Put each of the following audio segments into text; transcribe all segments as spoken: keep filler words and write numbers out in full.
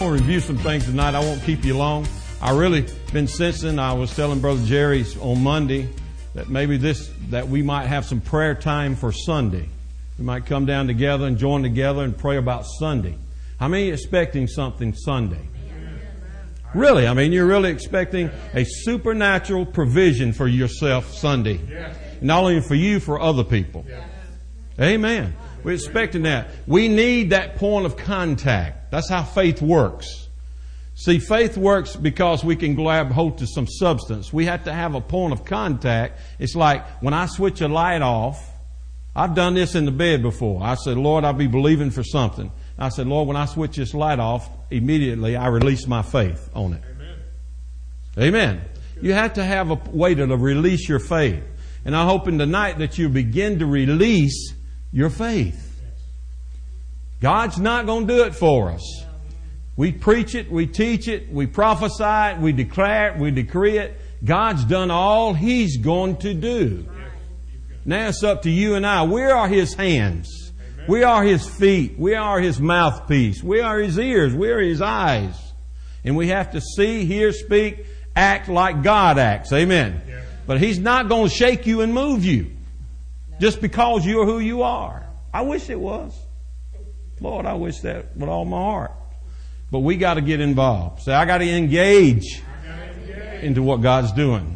going to review some things tonight. I won't keep you long. I really been sensing, I was telling Brother Jerry on Monday that maybe this, that we might have some prayer time for Sunday. We might come down together and join together and pray about Sunday. How many are expecting something Sunday? Really, I mean, you're really expecting a supernatural provision for yourself Sunday. Not only for you, for other people. Amen. We're expecting that. We need that point of contact. That's how faith works. See, faith works because we can grab hold to some substance. We have to have a point of contact. It's like when I switch a light off, I've done this in the bed before. I said, Lord, I'll be believing for something. I said, Lord, when I switch this light off, immediately I release my faith on it. Amen. Amen. You have to have a way to release your faith. And I'm hoping tonight that you begin to release your faith. God's not going to do it for us. We preach it, we teach it, we prophesy it, we declare it, we decree it. God's done all He's going to do. Now it's up to you and I. We are His hands. We are His feet. We are His mouthpiece. We are His ears. We are His eyes. And we have to see, hear, speak, act like God acts. Amen. But He's not going to shake you and move you just because you're who you are. I wish it was. Lord, I wish that with all my heart. But we got to get involved. Say, I got to engage into what God's doing.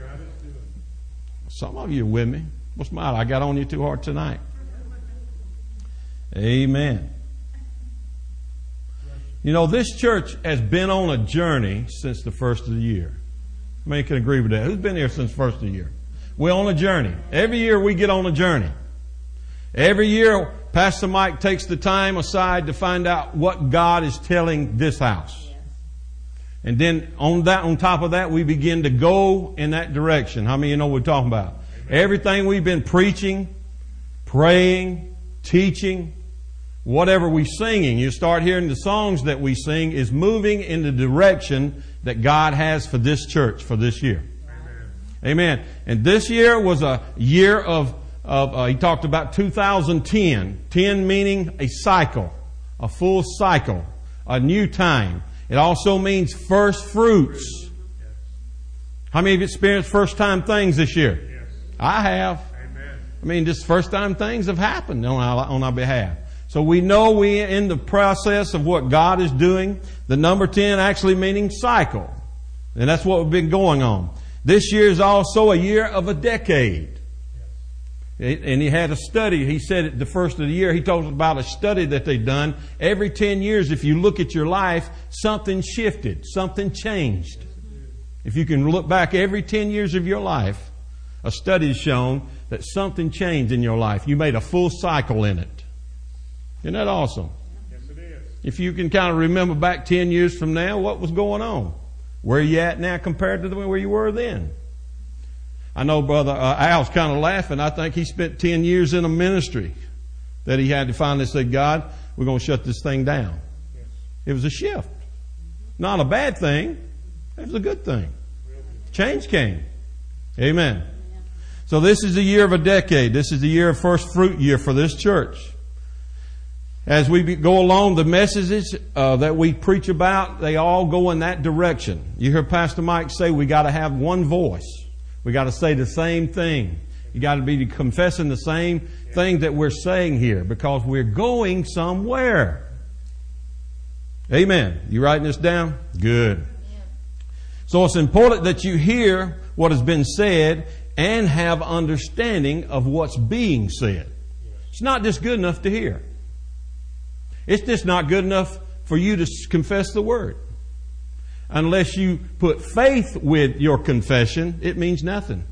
Some of you are with me. What's the matter? I got on you too hard tonight. Amen. You know, this church has been on a journey since the first of the year. How many can agree with that? Who's been here since the first of the year? We're on a journey. Every year we get on a journey. Every year Pastor Mike takes the time aside to find out what God is telling this house. And then on that, on top of that, we begin to go in that direction. How many of you know what we're talking about? Everything we've been preaching, praying, teaching, whatever we're singing, you start hearing the songs that we sing is moving in the direction that God has for this church for this year. Amen. Amen. And this year was a year of Of, uh, he talked about two thousand ten. ten meaning a cycle, a full cycle, a new time. It also means first fruits. How many of you experienced first time things this year? Yes. I have. Amen. I mean, just first time things have happened on our, on our behalf. So we know we're in the process of what God is doing. The number ten actually meaning cycle. And that's what we've been going on. This year is also a year of a decade. And he had a study. He said at the first of the year, he told us about a study that they'd done. Every ten years, if you look at your life, something shifted. Something changed. If you can look back every ten years of your life, a study has shown that something changed in your life. You made a full cycle in it. Isn't that awesome? Yes, it is. If you can kind of remember back ten years from now, what was going on? Where are you at now compared to the where you were then? I know Brother uh, Al's kind of laughing. I think he spent ten years in a ministry that he had to finally say, God, we're going to shut this thing down. Yes. It was a shift. Not a bad thing. It was a good thing. Change came. Amen. So this is the year of a decade. This is the year of first fruit year for this church. As we go along, the messages uh, that we preach about, they all go in that direction. You hear Pastor Mike say we got to have one voice. We got to say the same thing. You got to be confessing the same thing that we're saying here because we're going somewhere. Amen. You writing this down? Good. So it's important that you hear what has been said and have understanding of what's being said. It's not just good enough to hear. It's just not good enough for you to confess the word. Unless you put faith with your confession, it means nothing.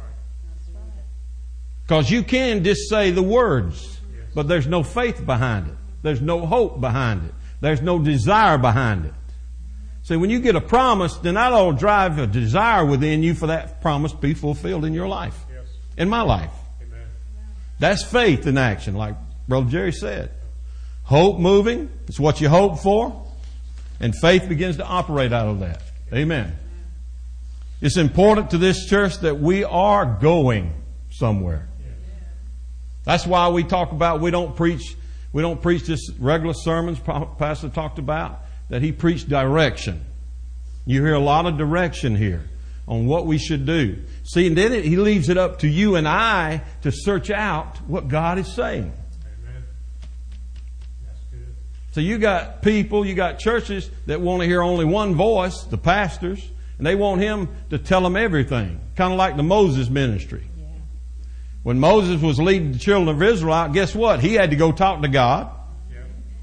Because you can just say the words, but there's no faith behind it. There's no hope behind it. There's no desire behind it. See, when you get a promise, then that'll drive a desire within you for that promise to be fulfilled in your life. Yes. In my life. Amen. That's faith in action, like Brother Jerry said. Hope moving, it's what you hope for. And faith begins to operate out of that. Amen. It's important to this church that we are going somewhere. That's why we talk about we don't preach we don't preach just regular sermons Pastor talked about. that he preached direction. You hear a lot of direction here on what we should do. See, and then it, he leaves it up to you and I to search out what God is saying. Amen. That's good. So you got people, you got churches that want to hear only one voice, the pastors, and they want him to tell them everything. Kind of like the Moses ministry. Yeah. When Moses was leading the children of Israel out, guess what? He had to go talk to God. Yeah.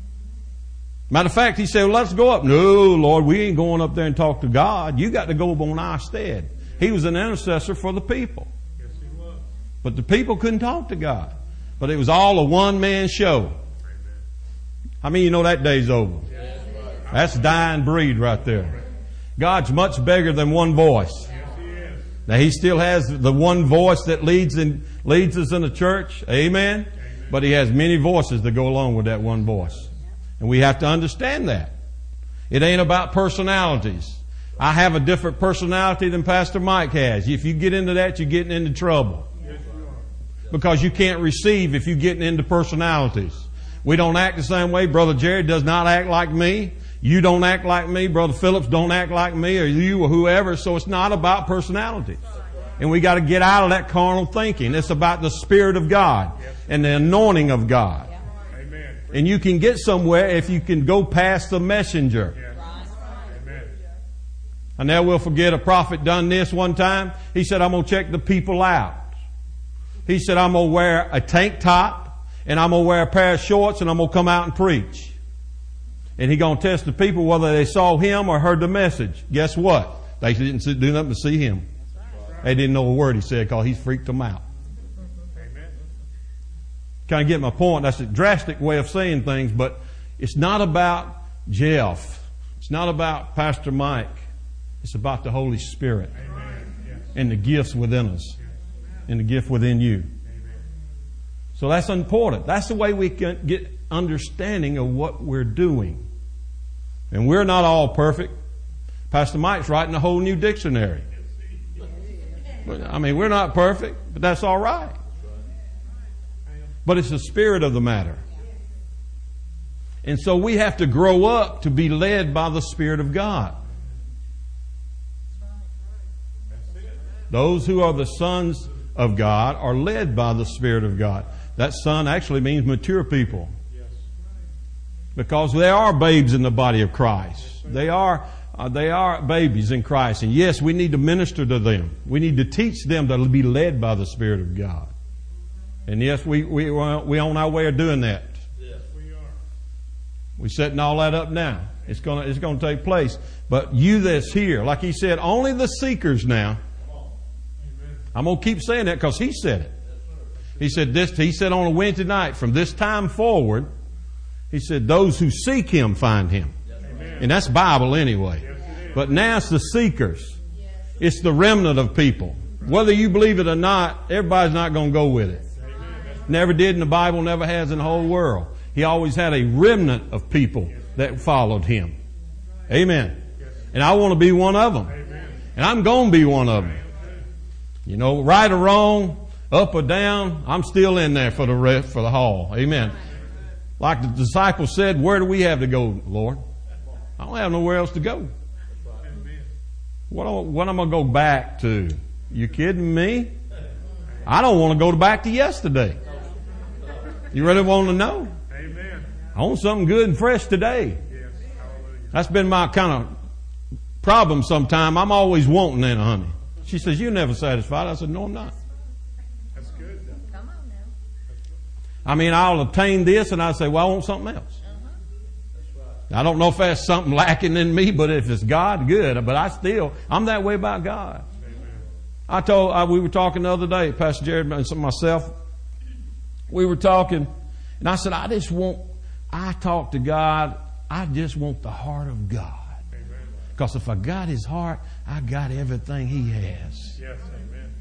Matter of fact, he said, well, let's go up. No, Lord, we ain't going up there and talk to God. You got to go on our stead. He was an intercessor for the people. Yes, he was. But the people couldn't talk to God. But it was all a one-man show. Amen. How many of you know that day's over? Yes. That's dying breed right there. God's much bigger than one voice. Yes, he is. Now, he still has the one voice that leads in, leads us in the church. Amen? Amen. But he has many voices that go along with that one voice. And we have to understand that. It ain't about personalities. I have a different personality than Pastor Mike has. If you get into that, you're getting into trouble. Yes, you are. Because you can't receive if you're getting into personalities. We don't act the same way. Brother Jerry does not act like me. You don't act like me. Brother Phillips don't act like me, or you or whoever. So it's not about personalities. And we got to get out of that carnal thinking. It's about the Spirit of God and the anointing of God. Amen. And you can get somewhere if you can go past the messenger. Yes. Amen. I never will forget a prophet done this one time. He said, I'm going to check the people out. He said, I'm going to wear a tank top and I'm going to wear a pair of shorts and I'm going to come out and preach. And he going to test the people whether they saw him or heard the message. Guess what? They didn't do nothing to see him. They didn't know a word he said because he freaked them out. Amen. Kind of get my point. That's a drastic way of saying things, but it's not about Jeff. It's not about Pastor Mike. It's about the Holy Spirit. Amen. Yes. And the gifts within us. And the gift within you. Amen. So that's important. That's the way we can get understanding of what we're doing. And we're not all perfect. Pastor Mike's writing a whole new dictionary. I mean, we're not perfect, but that's all right. But it's the spirit of the matter. And so we have to grow up to be led by the Spirit of God. Those who are the sons of God are led by the Spirit of God. That son actually means mature people. Because they are babes in the body of Christ. They are uh, they are babies in Christ. And yes, we need to minister to them. We need to teach them to be led by the Spirit of God. And yes, we we we on our way of doing that. Yes, we are. We're setting all that up now. It's gonna it's gonna take place. But you that's here, like he said, only the seekers now. I'm gonna keep saying that because he said it. He said this. He said on a Wednesday night, from this time forward, he said those who seek him find him. Amen. And that's Bible anyway. Yes, but now it's the seekers. Yes. It's the remnant of people. Whether you believe it or not, everybody's not going to go with it. Amen. Never did in the Bible, never has in the whole world. He always had a remnant of people that followed him. Amen. Yes. And I want to be one of them. Amen. And I'm going to be one of them. You know, right or wrong, up or down, I'm still in there for the rest, for the haul. Amen. Like the disciples said, where do we have to go, Lord? I don't have nowhere else to go. What, what am I going to go back to? You kidding me? I don't want to go back to yesterday. You really want to know? Amen. I want something good and fresh today. That's been my kind of problem sometime. I'm always wanting that, honey. She says, you're never satisfied. I said, no, I'm not. That's good. Come on now. I mean, I'll obtain this and I say, well, I want something else. I don't know if that's something lacking in me, but if it's God, good. But I still, I'm that way about God. Amen. I told, I, we were talking the other day, Pastor Jared and myself, we were talking, and I said, I just want, I talk to God, I just want the heart of God. Because if I got His heart, I got everything He has. Yes, amen.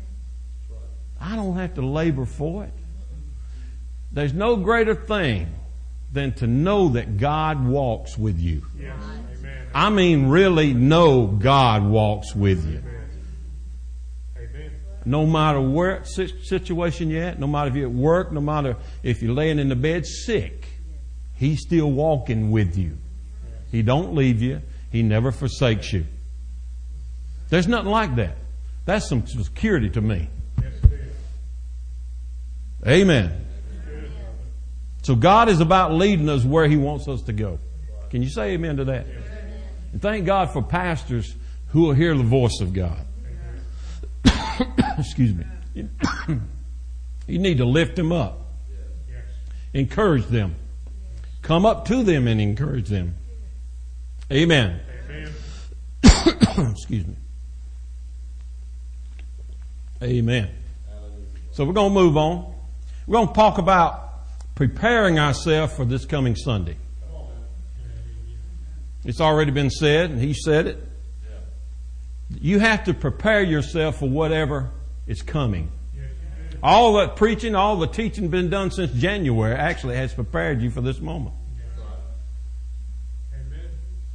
I don't have to labor for it. There's no greater thing than to know that God walks with you. Yes, amen. I mean, really know God walks with you. Amen. No matter where situation you're at, no matter if you're at work, no matter if you're laying in the bed sick, He's still walking with you. He don't leave you. He never forsakes you. There's nothing like that. That's some security to me. Yes, it is. Amen. So God is about leading us where He wants us to go. Can you say amen to that? And thank God for pastors who will hear the voice of God. Excuse me. You need to lift them up. Yes. Encourage them. Come up to them and encourage them. Amen. Amen. Excuse me. Amen. So we're going to move on. We're going to talk about preparing ourselves for this coming Sunday. It's already been said, and he said it. You have to prepare yourself for whatever is coming. All that preaching, all the teaching been done since January actually has prepared you for this moment. Amen.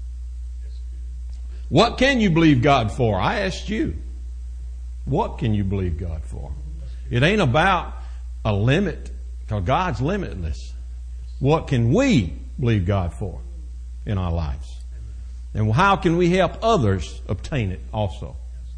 What can you believe God for? I asked you. What can you believe God for? It ain't about a limit, because God's limitless. What can we believe God for in our lives? And how can we help others obtain it also?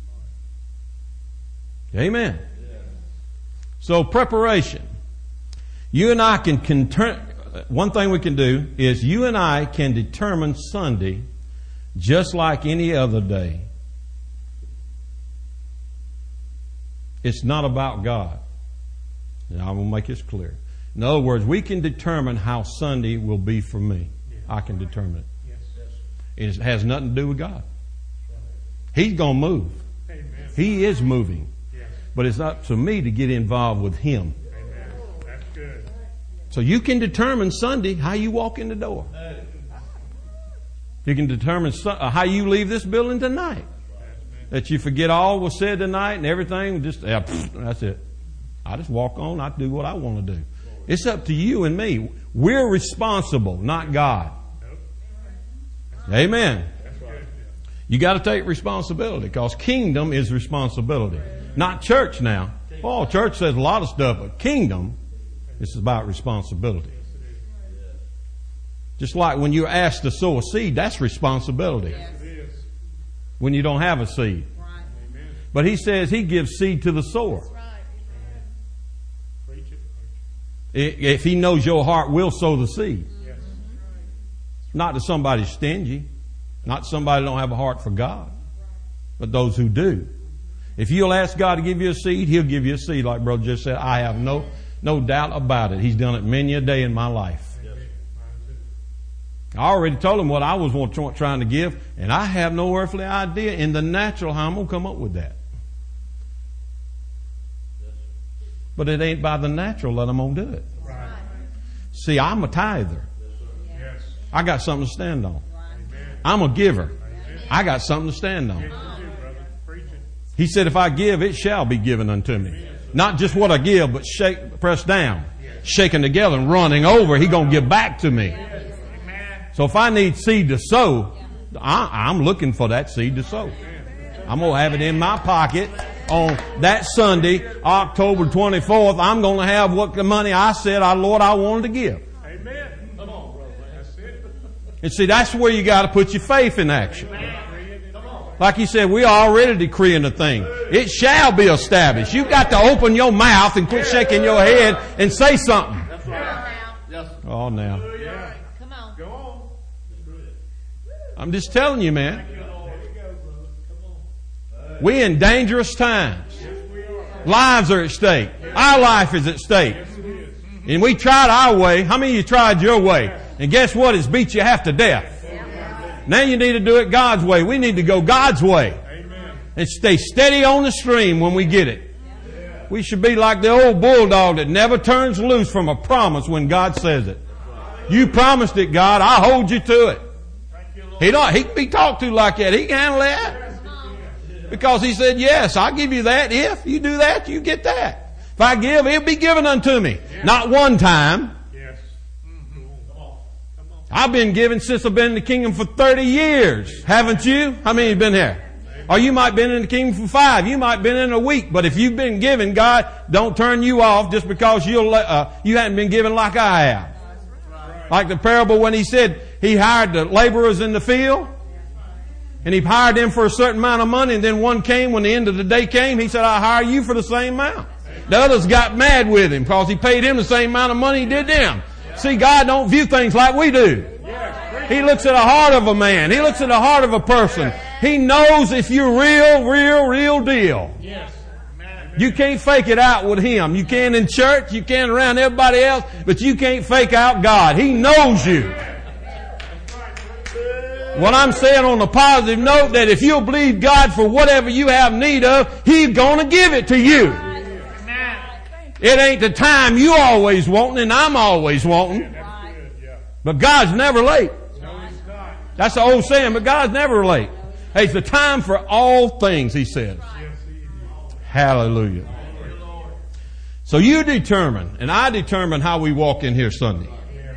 Amen. So preparation. You and I can, conter- one thing we can do is you and I can determine Sunday just like any other day. It's not about God. And I will make this clear. In other words, we can determine how Sunday will be for me. I can determine it. It has nothing to do with God. He's going to move. Amen. He is moving. Yes. But it's up to me to get involved with Him. Amen. That's good. So you can determine Sunday how you walk in the door. You can determine how you leave this building tonight. That you forget all was said tonight and everything. Just yeah, that's it. I just walk on. I do what I want to do. It's up to you and me. We're responsible, not God. Amen. You got to take responsibility, because kingdom is responsibility. Not church now. Oh, church says a lot of stuff, but kingdom is about responsibility. Just like when you're asked to sow a seed, that's responsibility. When you don't have a seed. But He says He gives seed to the sower. If He knows your heart will sow the seed. Not that somebody's stingy. Not somebody who don't have a heart for God. But those who do. If you'll ask God to give you a seed, He'll give you a seed. Like Brother just said, I have no no doubt about it. He's done it many a day in my life. I already told Him what I was trying to give, and I have no earthly idea in the natural how I'm going to come up with that. But it ain't by the natural that I'm going to do it. See, I'm a tither. I got something to stand on. I'm a giver. I got something to stand on. He said, if I give, it shall be given unto me. Not just what I give, but shake, pressed down, shaken together and running over. He's going to give back to me. So if I need seed to sow, I, I'm looking for that seed to sow. I'm going to have it in my pocket on that Sunday, October twenty-fourth. I'm going to have what the money I said, I, Lord, I wanted to give. Amen. Come on, brother. That's it. And see, that's where you got to put your faith in action. Like He said, we are already decreeing a thing. It shall be established. You've got to open your mouth and quit shaking your head and say something. That's right. Yes. Oh, now. Yeah. Come on. Go on. I'm just telling you, man. We in dangerous times. Lives are at stake. Our life is at stake. And we tried our way. How many of you tried your way? And guess what? It's beat you half to death. Now you need to do it God's way. We need to go God's way. And stay steady on the stream when we get it. We should be like the old bulldog that never turns loose from a promise when God says it. You promised it, God. I hold you to it. He don't, he can be talked to like that. He can handle that. Because He said, yes, I'll give you that. If you do that, you get that. If I give, it'll be given unto me. Not one time. Yes. Come on. Come on. I've been giving since I've been in the kingdom for thirty years. Haven't you? How many have been here? Or you might have been in the kingdom for five. You might have been in a week. But if you've been giving, God don't turn you off just because you'll, uh, you haven't been giving like I have. Like the parable when He said, He hired the laborers in the field. And he hired them for a certain amount of money. And then one came, when the end of the day came, he said, I hire you for the same amount. The others got mad with him because he paid him the same amount of money he did them. See, God don't view things like we do. He looks at the heart of a man. He looks at the heart of a person. He knows if you're real, real, real deal. You can't fake it out with him. You can in church, you can around everybody else, but you can't fake out God. He knows you. What I'm saying on a positive note, that if you'll believe God for whatever you have need of, He's going to give it to you. It ain't the time you always wanting and I'm always wanting. But God's never late. That's the old saying, but God's never late. Hey, it's the time for all things, He says. Hallelujah. So you determine, and I determine how we walk in here Sunday.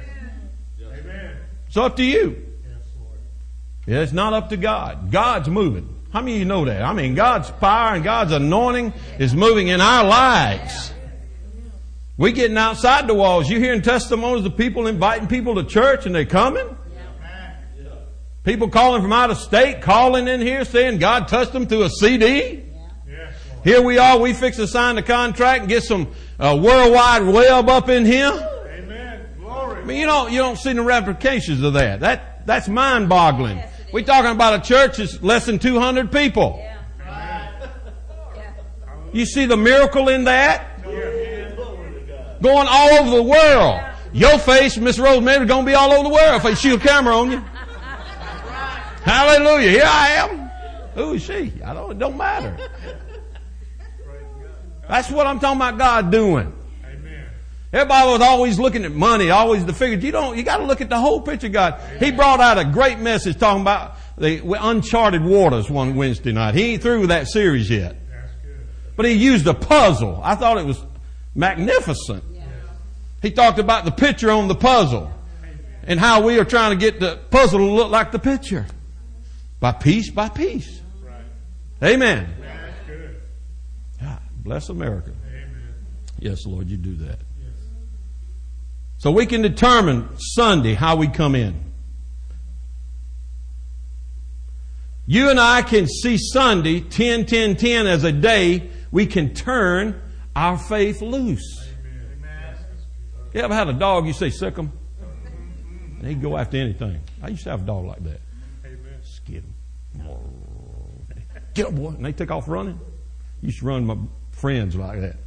It's up to you. Yeah, it's not up to God. God's moving. How many of you know that? I mean, God's power and God's anointing is moving in our lives. We're getting outside the walls. You're hearing testimonies of people inviting people to church and they're coming. People calling from out of state, calling in here saying God touched them through a C D. Here we are. We fix to sign the contract and get some uh, worldwide web up in here. I mean, you don't, you don't see the ramifications of that. That, that's mind-boggling. We're talking about a church that's less than two hundred people. You see the miracle in that? Going all over the world. Your face, Miss Rosemary, is going to be all over the world if they shoot a camera on you. Hallelujah. Here I am. Who is she? I don't, it don't matter. That's what I'm talking about God doing. Everybody was always looking at money, always the figures. You don't, you got to look at the whole picture, God. He brought out a great message talking about the uncharted waters one Wednesday night. He ain't through with that series yet. But he used a puzzle. I thought it was magnificent. He talked about the picture on the puzzle and how we are trying to get the puzzle to look like the picture. By piece by piece. Amen. God, bless America. Yes, Lord, you do that. So we can determine Sunday how we come in. You and I can see Sunday, ten, ten, ten as a day we can turn our faith loose. Amen. You ever had a dog, you say, sick him? And he'd go after anything. I used to have a dog like that. Amen. Skid him. Get up, boy. And they take off running. I used to run my friends like that.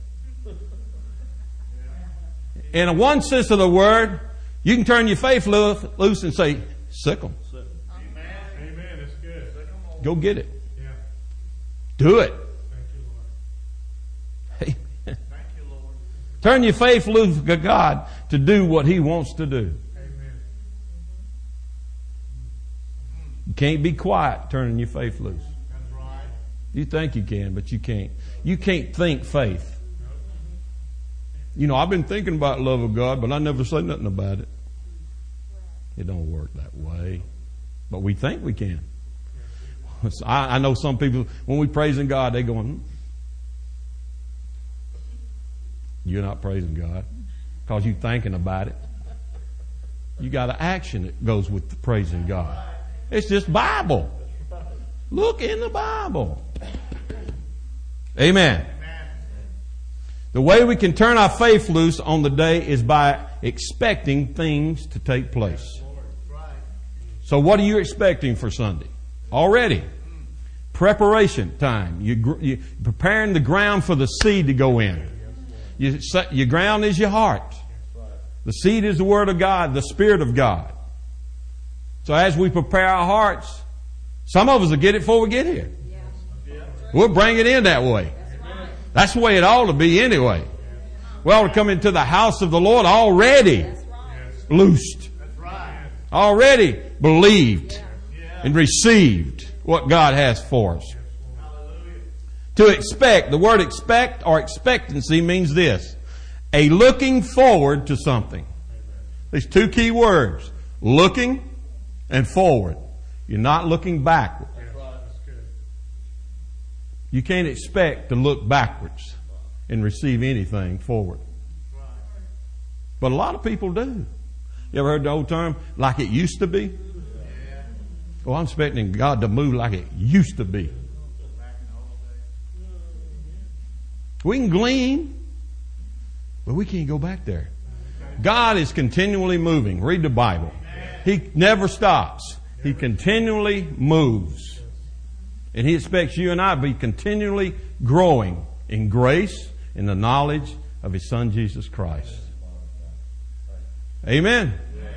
In a one sense of the word, you can turn your faith loose and say, sick them. Amen. Amen. That's good. Go get it. Yeah. Do it. Thank you, Lord. Thank you, Lord. Turn your faith loose to God to do what He wants to do. Amen. You can't be quiet turning your faith loose. That's right. You think you can, but you can't. You can't think faith. You know, I've been thinking about love of God, but I never say nothing about it. It don't work that way. But we think we can. I, I know some people, when we praising God, they going, hmm. You're not praising God because you're thinking about it. You got an action that goes with the praising God. It's just Bible. Look in the Bible. Amen. The way we can turn our faith loose on the day is by expecting things to take place. So what are you expecting for Sunday? Already. Preparation time. You, you preparing the ground for the seed to go in. You, your ground is your heart. The seed is the Word of God, the Spirit of God. So as we prepare our hearts, some of us will get it before we get here. We'll bring it in that way. That's the way it ought to be anyway. We ought to come into the house of the Lord already loosed. Already believed and received what God has for us. To expect, the word expect or expectancy means this. A looking forward to something. There's two key words. Looking and forward. You're not looking backward. You can't expect to look backwards and receive anything forward. But a lot of people do. You ever heard the old term? Like it used to be? Well, I'm expecting God to move like it used to be. We can glean, but we can't go back there. God is continually moving. Read the Bible. He never stops. He continually moves. And He expects you and I to be continually growing in grace, in the knowledge of His Son, Jesus Christ. Amen.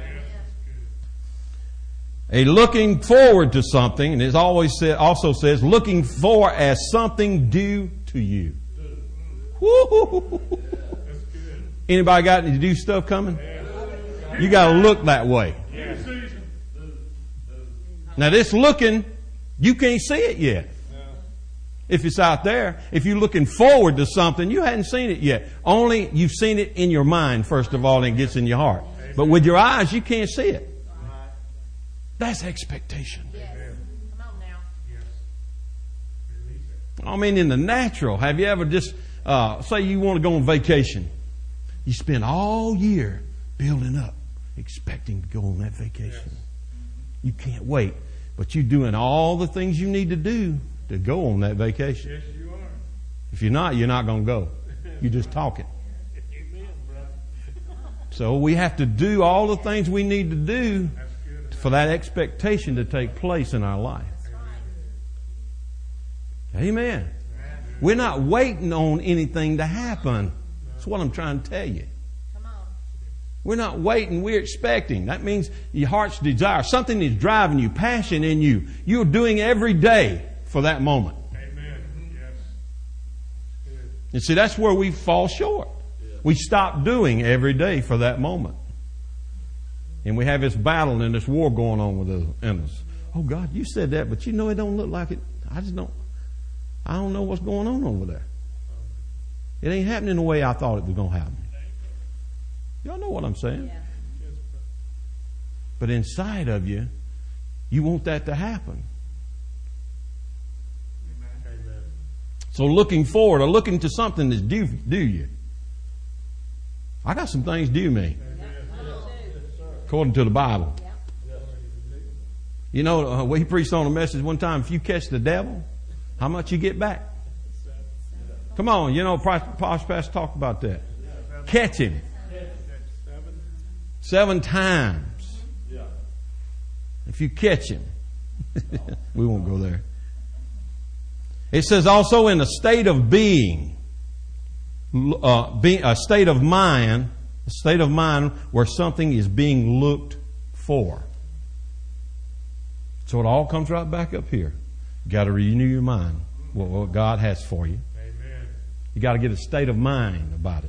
A looking forward to something, and it always said, also says, looking for as something due to you. Woo-hoo. Anybody got any due stuff coming? You got to look that way. Now this looking, you can't see it yet. If it's out there, if you're looking forward to something, you hadn't seen it yet. Only you've seen it in your mind, first of all, and it gets in your heart. But with your eyes, you can't see it. That's expectation. Come on now. I mean, in the natural, have you ever just, uh, say you want to go on vacation. You spend all year building up, expecting to go on that vacation. You can't wait. But you're doing all the things you need to do to go on that vacation. Yes, you are. If you're not, you're not going to go. You're just talking. Amen, brother. So we have to do all the things we need to do That's good. for that expectation to take place in our life. Amen. We're not waiting on anything to happen. That's what I'm trying to tell you. Come on. We're not waiting, we're expecting. That means your heart's desire. Something is driving you, passion in you. You're doing every day for that moment. Amen. Yes. Good. And see, that's where we fall short. We stop doing every day for that moment. And we have this battle and this war going on with us, in us. Oh God, you said that, but you know it don't look like it. I just don't, I don't know what's going on over there. It ain't happening the way I thought it was going to happen. Y'all know what I'm saying? Yeah. But inside of you, you want that to happen. Amen. So looking forward or looking to something that's due, due you. I got some things due me, according to the Bible. You know, uh, we preached on a message one time, if you catch the devil, how much you get back? Come on, you know, Posh Pastor talked about that. Catch him. Seven times. If you catch him. We won't go there. It says also in a state of being, uh, be, a state of mind, a state of mind where something is being looked for. So it all comes right back up here. You got to renew your mind, what, what God has for you. Amen. You got to get a state of mind about it.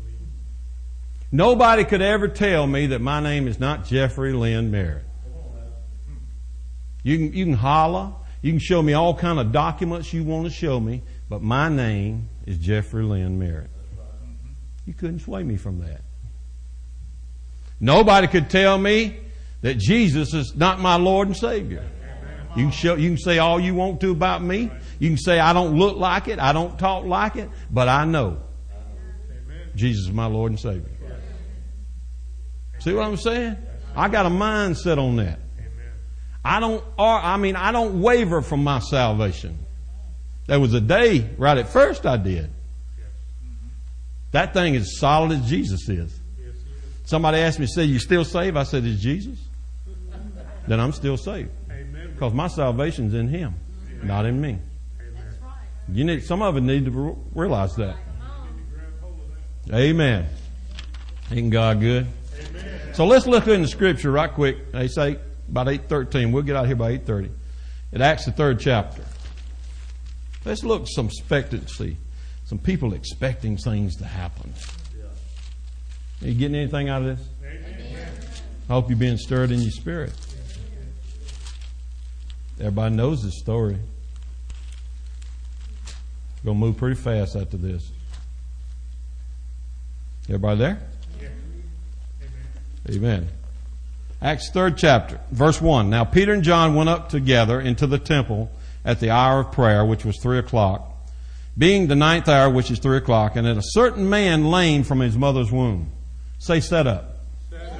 Nobody could ever tell me that my name is not Jeffrey Lynn Merritt. You can, you can holler. You can show me all kind of documents you want to show me, but my name is Jeffrey Lynn Merritt. You couldn't sway me from that. Nobody could tell me that Jesus is not my Lord and Savior. You can show, you can say all you want to about me. You can say I don't look like it, I don't talk like it, but I know Jesus is my Lord and Savior. See what I'm saying? I got a mindset on that. I don't, or, I mean, I don't waver from my salvation. There was a day right at first I did. That thing is as solid as Jesus is. Somebody asked me, say, you still saved? I said, is Jesus? Then I'm still saved. Because my salvation's in Him, not in me. You need, some of it need to realize that. Amen. Ain't God good? So let's look in the scripture right quick. They say about eight thirteen. We'll get out here by eight thirty. It Acts the third chapter. Let's look at some expectancy. Some people expecting things to happen. Are you getting anything out of this? I hope you're being stirred in your spirit. Everybody knows this story. We're going to move pretty fast after this. Everybody there? Amen. Acts third chapter, verse one. Now Peter and John went up together into the temple at the hour of prayer, which was three o'clock, being the ninth hour, which is three o'clock, and at a certain man lame from his mother's womb. Say, set up. Set up.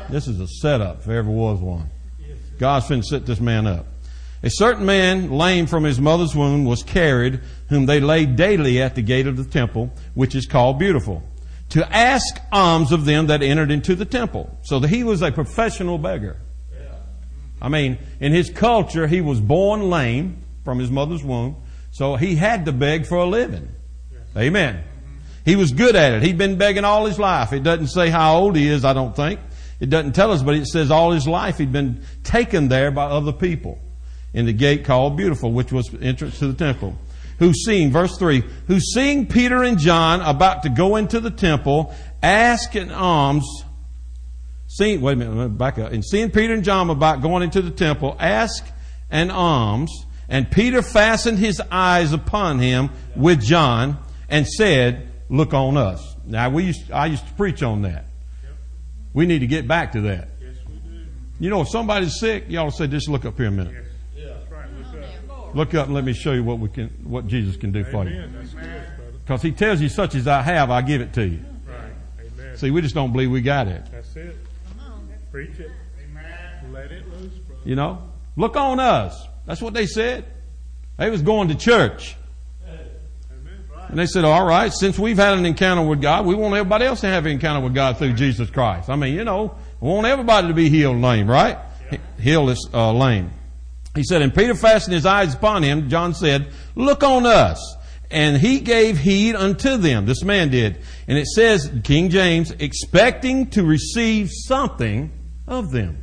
This is a setup if there ever was one. God's finna set this man up. A certain man, lame from his mother's womb, was carried, whom they laid daily at the gate of the temple, which is called Beautiful, to ask alms of them that entered into the temple. So that he was a professional beggar. I mean, in his culture, he was born lame from his mother's womb, so he had to beg for a living. Amen. He was good at it. He'd been begging all his life. It doesn't say how old he is, I don't think. It doesn't tell us, but it says all his life he'd been taken there by other people in the gate called Beautiful, which was the entrance to the temple. Who seeing, verse three, who seeing Peter and John about to go into the temple, ask an alms, seeing, wait a minute, back up, and seeing Peter and John about going into the temple, ask an alms, and Peter fastened his eyes upon him with John and said, look on us. Now, we used, I used to preach on that. We need to get back to that. Yes, we do. You know, if somebody's sick, y'all say, just look up here a minute. Yes. Yeah, that's right. Look up. Look up and let me show you what we can, what Jesus can do for you. Amen. That's good, brother. Because he tells you, such as I have, I give it to you. Right. Amen. See, we just don't believe we got it. That's it. Preach it. Amen. Let it loose, brother. You know? Look on us. That's what they said. They was going to church. And they said, all right, since we've had an encounter with God, we want everybody else to have an encounter with God through Jesus Christ. I mean, you know, we want everybody to be healed lame, right? Yeah. Healed is uh, lame. He said, and Peter fastened his eyes upon him. John said, look on us. And he gave heed unto them. This man did. And it says, King James, expecting to receive something of them.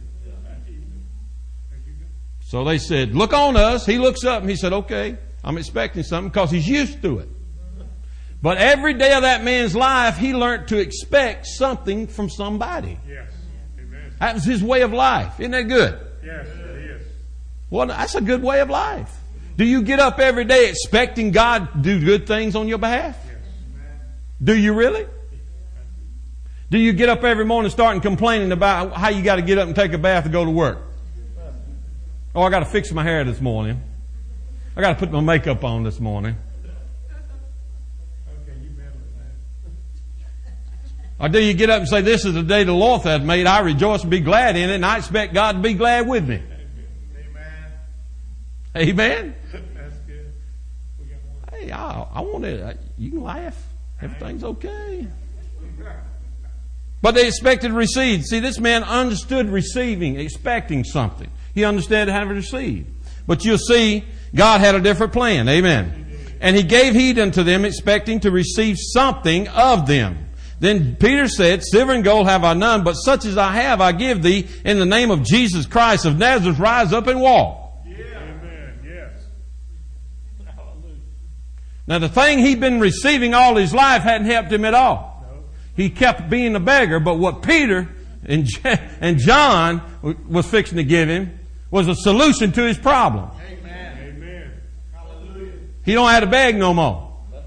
So they said, look on us. He looks up and he said, okay, I'm expecting something because he's used to it. But every day of that man's life, he learned to expect something from somebody. Yes. Amen. That was his way of life. Isn't that good? Yes, it is. Well, that's a good way of life. Do you get up every day expecting God to do good things on your behalf? Yes. Do you really? Do you get up every morning starting complaining about how you got to get up and take a bath to go to work? Oh, I got to fix my hair this morning. I got to put my makeup on this morning. Or do you get up and say, this is the day the Lord hath made, I rejoice and be glad in it, and I expect God to be glad with me. Amen. Amen? That's good. We got one. Hey, I, I want to, you can laugh. Everything's okay. But they expected to receive. See, this man understood receiving, expecting something. He understood how to receive. But you'll see, God had a different plan. Amen. And he gave heed unto them, expecting to receive something of them. Then Peter said, silver and gold have I none, but such as I have I give thee. In the name of Jesus Christ of Nazareth, rise up and walk. Yeah. Amen. Yes. Hallelujah. Now the thing he'd been receiving all his life hadn't helped him at all. No. He kept being a beggar, but what Peter and and John was fixing to give him was a solution to his problem. Amen. Amen. Hallelujah. He don't have to beg no more.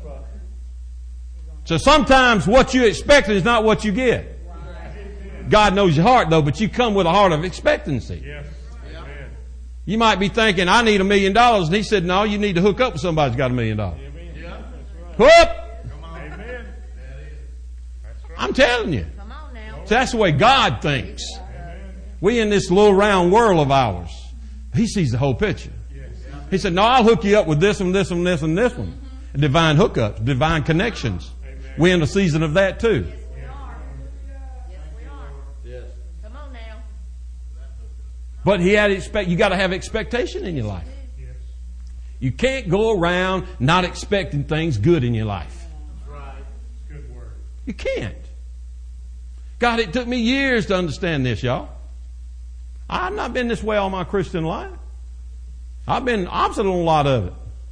So sometimes what you expect is not what you get. God knows your heart though, but you come with a heart of expectancy. Yes. Amen. You might be thinking, I need a million dollars. And he said, no, you need to hook up with somebody who's got a million dollars. Amen. Yeah. That's right. Whoop! Come on. Amen. That's right. I'm telling you. Come on now. So that's the way God thinks. Amen. We in this little round world of ours. He sees the whole picture. Yes. He said, no, I'll hook you up with this one, this one, this one, this one. Divine hookups, divine connections. We're in the season of that too. Yes, we are. Yes, we are. Yes. Come on now. But he had expect. You got to have expectation in your life. Yes. You can't go around not expecting things good in your life. That's right. Good word. You can't. God, it took me years to understand this, y'all. I've not been this way all my Christian life. I've been opposite on a lot of it.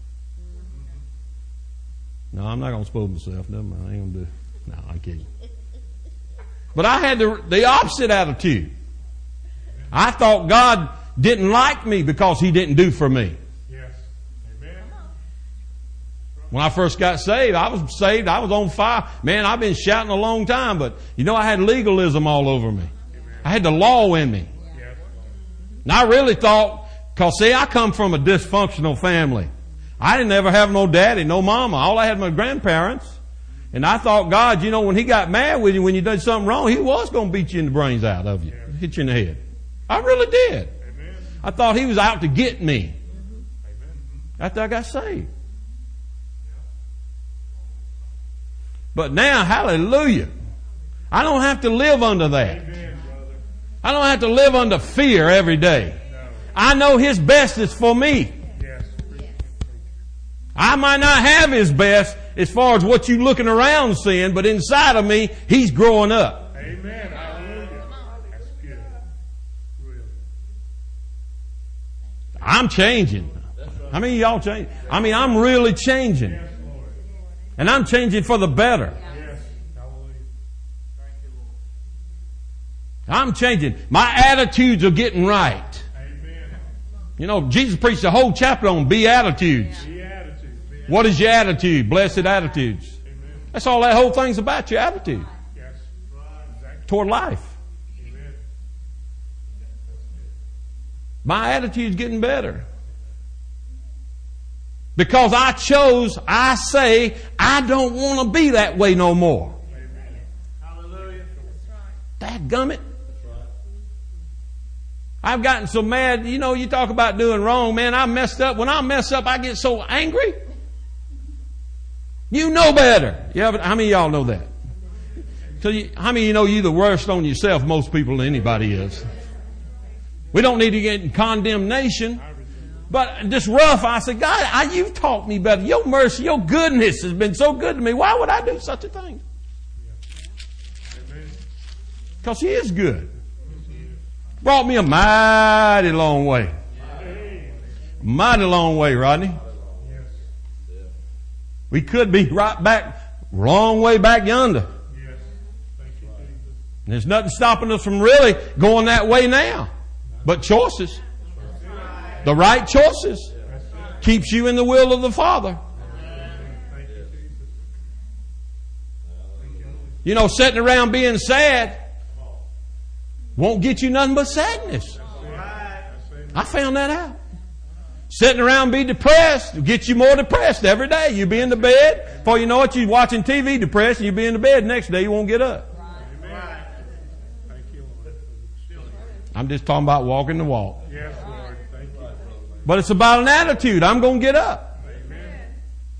No, I'm not going to spoil myself. Never mind. I ain't going to do it. No, I'm kidding. But I had the, the opposite attitude. I thought God didn't like me because He didn't do for me. Yes. Amen. When I first got saved, I was saved. I was on fire. Man, I've been shouting a long time, but you know, I had legalism all over me. I had the law in me. Yes. And I really thought, cause see, I come from a dysfunctional family. I didn't ever have no daddy, no mama. All I had was my grandparents. And I thought God, you know, when He got mad with you, when you did something wrong, He was going to beat you in the brains out of you. hit you in the head. I really did. Amen. I thought he was out to get me Amen. after I got saved. But now, hallelujah, I don't have to live under that. Amen, brother. I don't have to live under fear every day. No. I know his best is for me. Yes. I might not have his best as far as what you looking around seeing, but inside of me, he's growing up. Amen. Hallelujah. That's good. Really. I'm changing. How many of y'all change? I mean, I'm really changing. Yes, Lord. And I'm changing for the better. Yes. Hallelujah. Thank you, Lord. I'm changing. My attitudes are getting right. Amen. You know, Jesus preached a whole chapter on Beatitudes. The attitude. Be What is your attitude? Blessed attitudes. Amen. That's all that whole thing's about, your attitude Yes. Exactly. toward life. Amen. My attitude's getting better. Because I chose, I say, I don't want to be that way no more. Amen. Hallelujah. Dadgummit. I've gotten so mad, you know, you talk about doing wrong, man, I messed up. When I mess up, I get so angry. You know better. Yeah, but how many of y'all know that? So you, how many of you know you're the worst on yourself, most people than anybody is? We don't need to get in condemnation. But just rough, I said, God, I, you've taught me better. Your mercy, your goodness has been so good to me. Why would I do such a thing? Because he is good. Brought me a mighty long way. Mighty long way, Rodney. We could be right back, long way back yonder. Yes. Thank you, Jesus. There's nothing stopping us from really going that way now. But choices. The right choices keeps you in the will of the Father. Thank you, Jesus. You know, sitting around being sad won't get you nothing but sadness. I found that out. Sitting around be depressed will get you more depressed every day. You be in the bed. Before you know it, you're watching T V depressed and you be in the bed. Next day you won't get up. Amen. Thank you, Lord. I'm just talking about walking the walk. Yes, Lord. Thank you. But it's about an attitude. I'm going to get up. Amen.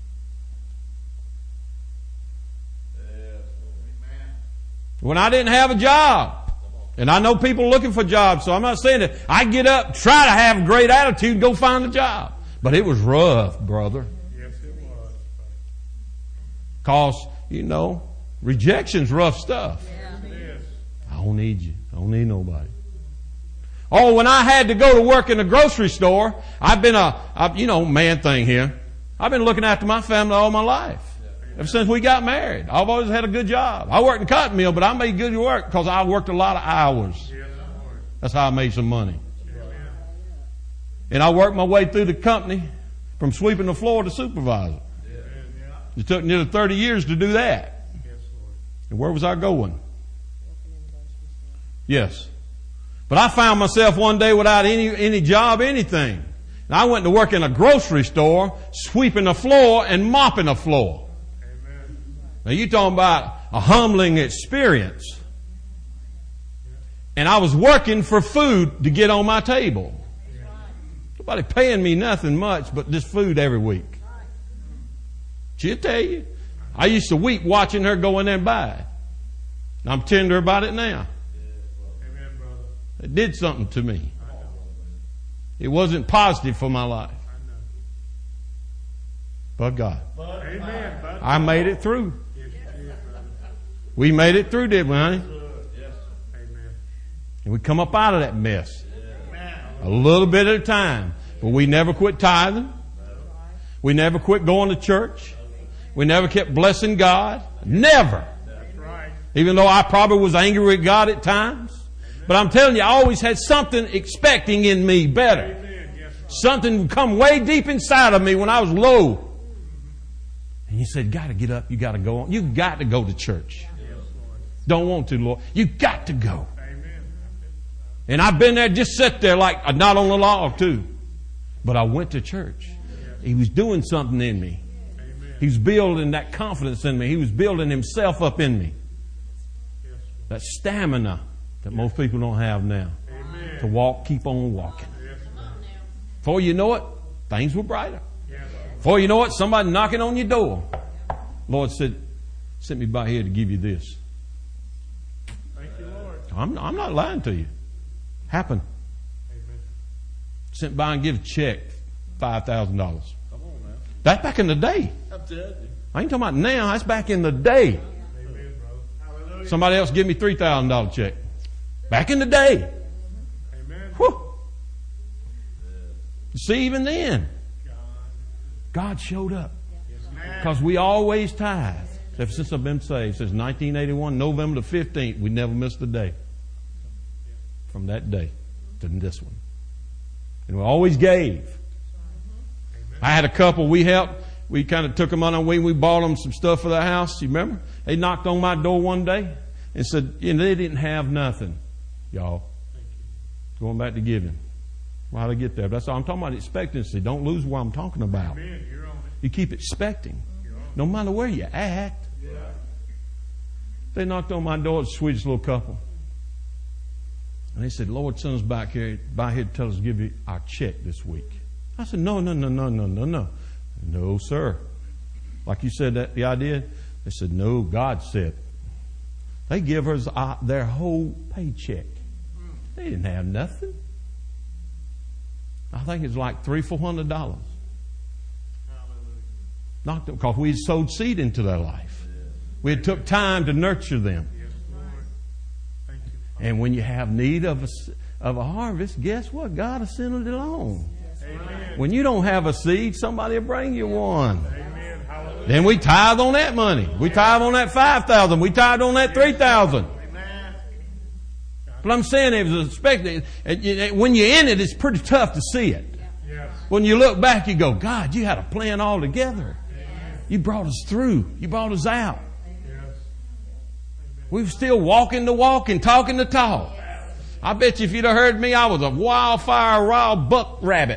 When I didn't have a job, and I know people looking for jobs, so I'm not saying that I get up, try to have a great attitude, and go find a job. But it was rough, brother. Yes, it was. Cause, you know, rejection's rough stuff. Yes. I don't need you. I don't need nobody. Oh, when I had to go to work in a grocery store, I've been a, a you know, man thing here. I've been looking after my family all my life. Ever since we got married. I've always had a good job. I worked in a cotton mill, but I made good work because I worked a lot of hours. Yes, Lord. That's how I made some money. Amen. And I worked my way through the company from sweeping the floor to supervisor. Amen. It took nearly thirty years to do that. Yes, Lord. And where was I going? Yes. But I found myself one day without any, any job, anything. And I went to work in a grocery store, sweeping the floor and mopping the floor. Amen. Now you talking about a humbling experience. And I was working for food to get on my table. Nobody paying me nothing much but this food every week. She'll tell you. I used to weep watching her go in there and buy it. And I'm tender about it now. Amen, brother. It did something to me. I know. It wasn't positive for my life. I know. But God. Amen. Bud. I made it through. Yes, you did, brother. We made it through, didn't we, honey? Yes. Amen. And we come up out of that mess. A little bit at a time. But we never quit tithing. We never quit going to church. We never kept blessing God. Never. That's right. Even though I probably was angry with God at times. But I'm telling you, I always had something expecting in me better. Amen. Yes, Lord. Something would come way deep inside of me when I was low. And you said, got to get up. You got to go on. You got to go to church. Yes, Lord. Don't want to, Lord. You got to go. Amen. And I've been there, just sit there like not on the log too. But I went to church. He was doing something in me. Amen. He was building that confidence in me. He was building himself up in me. Yes, Lord. That stamina that most people don't have now. Amen. To walk, keep on walking. Yes, Lord. Before you know it, things were brighter. Yes, Lord. Before you know it, somebody knocking on your door. Lord said, sent me by here to give you this. Thank you, Lord. I'm, I'm not lying to you. Happened. Amen. Sent by and give a check, five thousand dollars. Come on now. That's back in the day. I'm telling you. I ain't talking about now. That's back in the day. Amen, brother. Hallelujah. Somebody else give me three thousand dollars check. Back in the day. Amen. Whew. See, even then, God. God showed up. Yes, man. Because we always tithe. Ever since I've been saved, since nineteen eighty-one, November the fifteenth, we never missed a day. From that day to this one. And we always gave. Amen. I had a couple we helped. We kind of took them on our way. We bought them some stuff for their house. You remember? They knocked on my door one day and said, you know, they didn't have nothing. Y'all. Going back to giving. Well, how to get there? That's all I'm talking about. Expectancy. Don't lose what I'm talking about. Amen. You're on it. You keep expecting. You're on it. No matter where you act. Yeah. They knocked on my door, the sweetest little couple. And they said, Lord, send us back here, by here to tell us to give you our check this week. I said, no, no, no, no, no, no, no. No, sir. Like you said, that the idea? They said, no, God said. They give us uh, their whole paycheck. They didn't have nothing. I think it's like three, four hundred dollars. Hallelujah. Knocked them because we had sowed seed into their life. We had took time to nurture them. Yes, Lord. Thank you. And when you have need of a, of a harvest, guess what? God will send it along. Amen. When you don't have a seed, somebody will bring you one. Amen. Hallelujah. Then we tithe on that money. We tithe on that five thousand. We tithe on that three thousand. Amen. But I'm saying it was expected. When you're in it, it's pretty tough to see it. Yes. When you look back, you go, God, you had a plan all together. Amen. You brought us through. You brought us out. Yes. We were still walking the walk and talking the talk. I bet you if you'd have heard me, I was a wildfire, wild buck rabbit.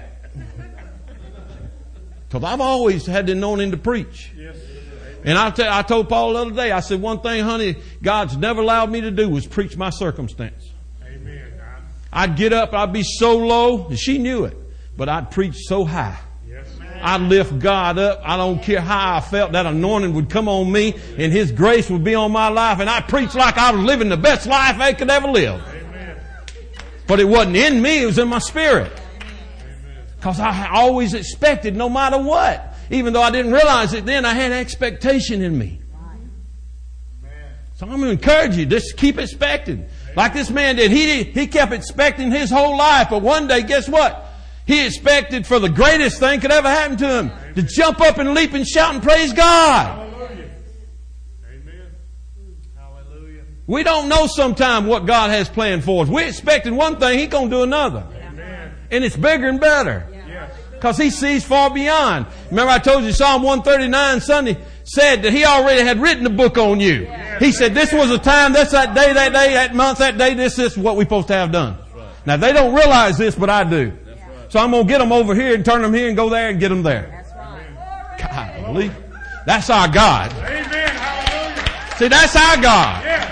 Because I've always had the anointing to preach. Yes. And I, tell, I told Paul the other day, I said, one thing, honey, God's never allowed me to do was preach my circumstance. Amen. I'd get up, I'd be so low, and she knew it, but I'd preach so high. Yes, man. I'd lift God up. I don't care how I felt. That anointing would come on me, and His grace would be on my life, and I'd preach like I was living the best life I could ever live. Amen. But it wasn't in me, it was in my spirit. Because I always expected no matter what. Even though I didn't realize it then, I had expectation in me. So I'm going to encourage you, just keep expecting. Like this man did. He, he kept expecting his whole life. But one day, guess what? He expected for the greatest thing could ever happen to him. To jump up and leap and shout and praise God. Hallelujah. Amen. Hallelujah. We don't know sometime what God has planned for us. We're expecting one thing, He's going to do another. Amen. And it's bigger and better. Yes. Because He sees far beyond. Remember I told you Psalm one thirty-nine Sunday said that He already had written a book on you. Yes. He said this was a time, that's that day, that day, that month, that day, this, this is what we're supposed to have done. Right. Now they don't realize this, but I do. That's right. So I'm going to get them over here and turn them here and go there and get them there. That's right. Golly. That's our God. Amen. Hallelujah. See, that's our God. Yes.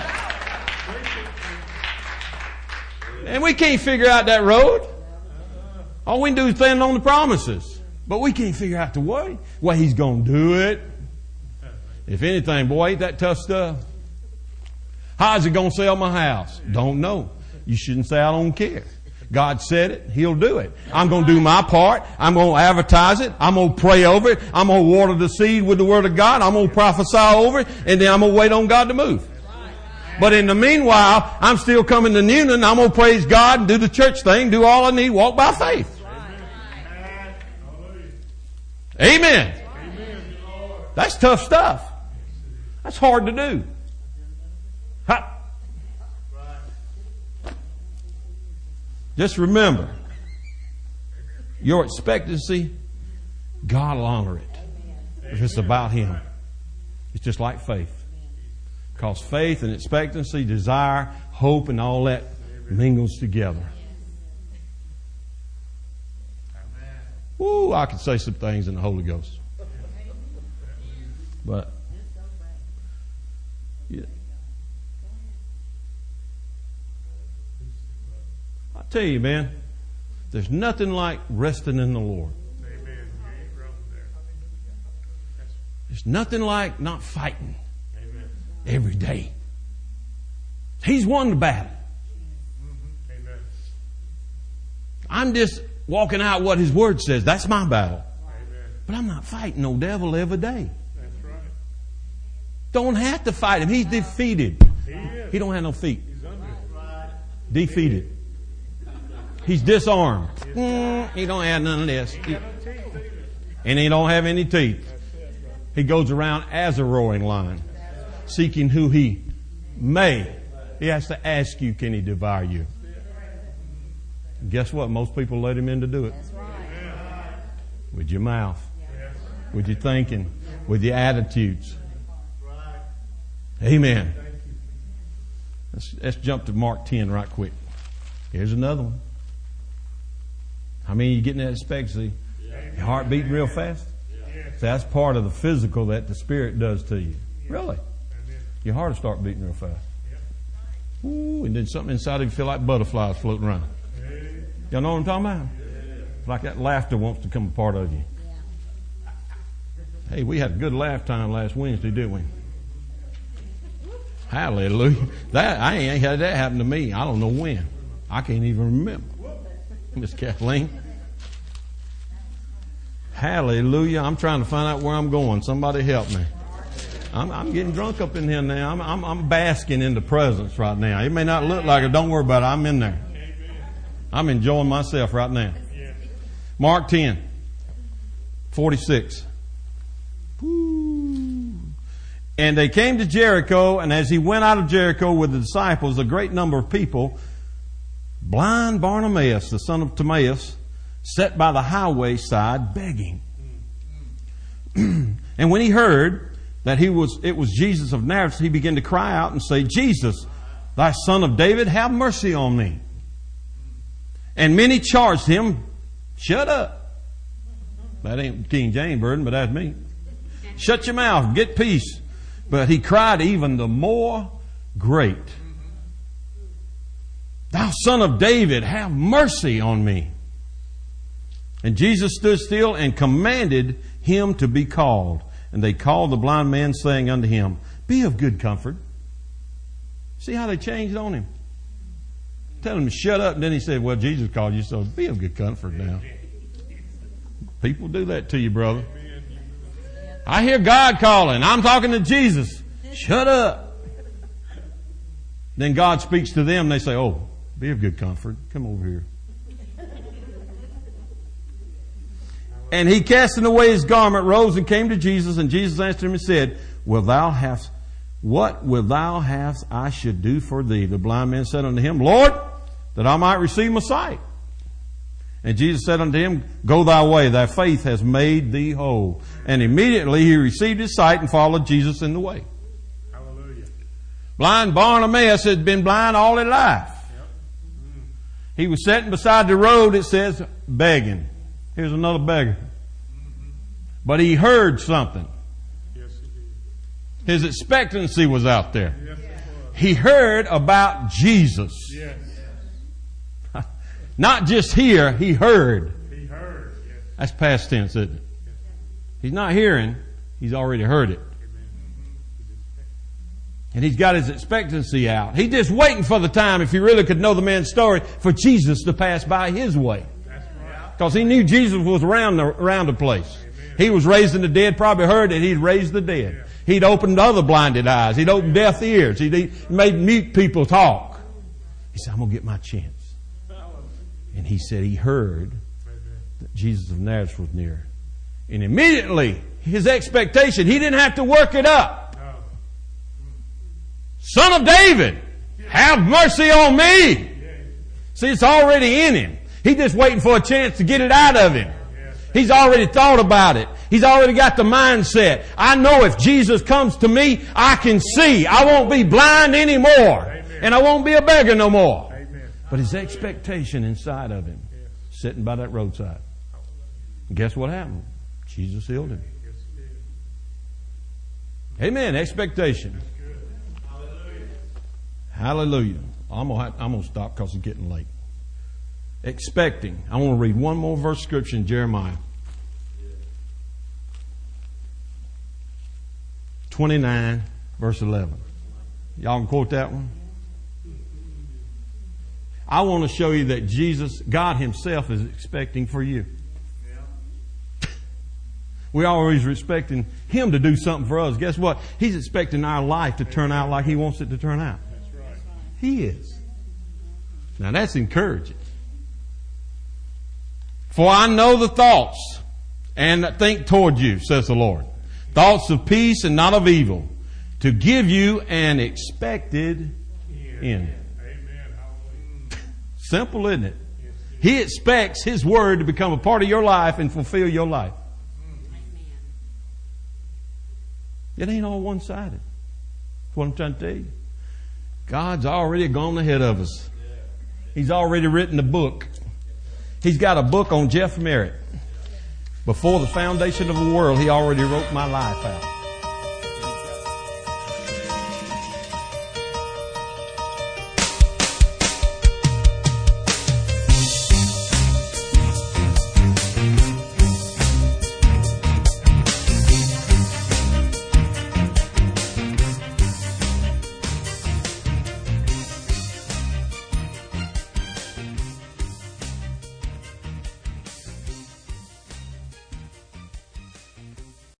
And we can't figure out that road. All we can do is stand on the promises. But we can't figure out the way. Well, He's going to do it. If anything, boy, ain't that tough stuff. How's He going to sell my house? Don't know. You shouldn't say I don't care. God said it. He'll do it. I'm going to do my part. I'm going to advertise it. I'm going to pray over it. I'm going to water the seed with the Word of God. I'm going to prophesy over it. And then I'm going to wait on God to move. But in the meanwhile, I'm still coming to Newnan. I'm going to praise God and do the church thing, do all I need, walk by faith. Amen. That's tough stuff. That's hard to do. Ha. Just remember, your expectancy, God will honor it. If it's about Him. It's just like faith. Because faith and expectancy, desire, hope, and all that mingles together. Woo, I could say some things in the Holy Ghost. But, yeah. tell you, man, there's nothing like resting in the Lord. Amen. You ain't wrong there. There's nothing like not fighting Amen. every day. He's won the battle. Mm-hmm. Amen. I'm just walking out what His Word says. That's my battle. Amen. But I'm not fighting no devil every day. That's right. Don't have to fight him. He's defeated. He is. He don't have no feet. He's under. Defeated. He's disarmed. Mm, he don't have none of this. He- and he don't have any teeth. He goes around as a roaring lion, seeking who he may. He has to ask you, can he devour you? Guess what? Most people let him in to do it. With your mouth. With your thinking. With your attitudes. Amen. Let's, let's jump to Mark ten right quick. Here's another one. How many of you getting that expectancy? Your heart beating real fast? So that's part of the physical that the Spirit does to you. Really? Your heart will start beating real fast. Ooh, and then something inside of you feel like butterflies floating around. Y'all know what I'm talking about? It's like that laughter wants to become a part of you. Hey, we had a good laugh time last Wednesday, didn't we? Hallelujah. That I ain't had that happen to me. I don't know when. I can't even remember. Miss Kathleen. Hallelujah. I'm trying to find out where I'm going. Somebody help me. I'm, I'm getting drunk up in here now. I'm, I'm, I'm basking in the presence right now. It may not look like it. Don't worry about it. I'm in there. I'm enjoying myself right now. Mark ten, forty-six. Woo. And they came to Jericho, and as he went out of Jericho with the disciples, a great number of people, blind Bartimaeus, the son of Timaeus, sat by the highway side begging. And when he heard that he was, it was Jesus of Nazareth, he began to cry out and say, Jesus, thy son of David, have mercy on me. And many charged him, shut up. That ain't King James Version, but that's me. Shut your mouth, get peace. But he cried even the more great. Thou son of David, have mercy on me. And Jesus stood still and commanded him to be called. And they called the blind man, saying unto him, be of good comfort. See how they changed on him? Tell him to shut up. And then he said, well, Jesus called you, so be of good comfort now. People do that to you, brother. I hear God calling. I'm talking to Jesus. Shut up. Then God speaks to them. They say, oh, be of good comfort. Come over here. And he, casting away his garment, rose and came to Jesus. And Jesus answered him and said, Will thou have, what will thou have I should do for thee? The blind man said unto him, Lord, that I might receive my sight. And Jesus said unto him, Go thy way, thy faith has made thee whole. And immediately he received his sight and followed Jesus in the way. Hallelujah. Blind Bartimaeus had been blind all his life. Yep. Mm. He was sitting beside the road, it says, begging. Here's another beggar. Mm-hmm. But he heard something. Yes, he did. His expectancy was out there. Yes, it was. He heard about Jesus. Yes. Not just hear, he heard. He heard. Yes. That's past tense, isn't it? He's not hearing, he's already heard it. And he's got his expectancy out. He's just waiting for the time, if he really could know the man's story, for Jesus to pass by his way. That's right. Because he knew Jesus was around the, around the place. Amen. He was raising the dead, probably heard that he'd raised the dead. Yeah. He'd opened other blinded eyes. He'd opened deaf ears. He'd, he made mute people talk. He said, I'm going to get my chance. And he said he heard that Jesus of Nazareth was near. And immediately, his expectation, he didn't have to work it up. No. Son of David, have mercy on me. Yes. See, it's already in him. He's just waiting for a chance to get it out of him. Yes. He's already thought about it. He's already got the mindset. I know if Jesus comes to me, I can see. I won't be blind anymore. Amen. And I won't be a beggar no more. Amen. But his expectation inside of him, Yes. sitting by that roadside. And guess what happened? Jesus healed him. Yes, he did. Amen. Expectation. Good. Hallelujah. Hallelujah. I'm gonna have, I'm gonna stop because it's getting late. Expecting. I want to read one more verse of scripture in Jeremiah. twenty-nine, verse eleven. Y'all can quote that one? I want to show you that Jesus, God Himself, is expecting for you. We're always expecting Him to do something for us. Guess what? He's expecting our life to turn out like He wants it to turn out. He is. Now that's encouraging. For I know the thoughts and think toward you, says the Lord. Thoughts of peace and not of evil, to give you an expected end. Simple, isn't it? He expects His Word to become a part of your life and fulfill your life. It ain't all one-sided. That's what I'm trying to tell you. God's already gone ahead of us. He's already written a book. He's got a book on Jeff Merritt. Before the foundation of the world, He already wrote my life out.